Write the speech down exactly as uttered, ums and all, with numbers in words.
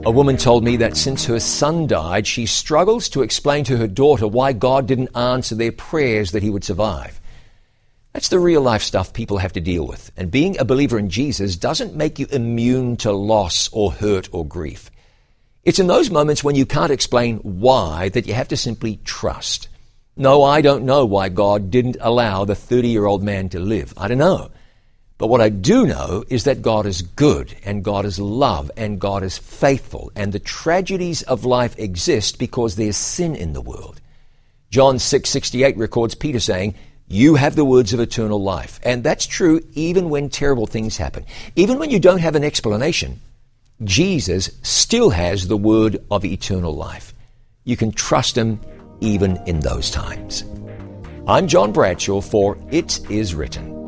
A woman told me that since her son died, she struggles to explain to her daughter why God didn't answer their prayers that he would survive. That's the real-life stuff people have to deal with. And being a believer in Jesus doesn't make you immune to loss or hurt or grief. It's in those moments when you can't explain why that you have to simply trust. No, I don't know why God didn't allow the thirty-year-old man to live. I don't know. But what I do know is that God is good, and God is love, and God is faithful, and the tragedies of life exist because there's sin in the world. John six sixty-eight records Peter saying, "You have the words of eternal life." And that's true even when terrible things happen. Even when you don't have an explanation, Jesus still has the word of eternal life. You can trust him even in those times. I'm John Bradshaw for It Is Written.